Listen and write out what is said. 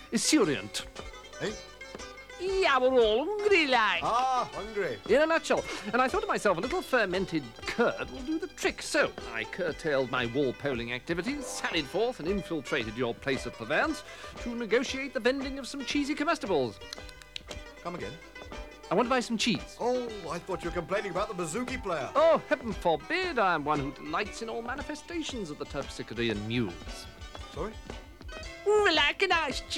esurient. Eh? Yeah, we're all hungry, like. Ah, hungry. In a nutshell. And I thought to myself, a little fermented curd will do the trick. So I curtailed my wall-polling activities, sallied forth and infiltrated your place of purveyance to negotiate the vending of some cheesy comestibles. Come again. I want to buy some cheese. Oh, I thought you were complaining about the bouzouki player. Oh, heaven forbid, I am one who delights in all manifestations of the terpsichore and muse. Sorry? Ooh, like a nice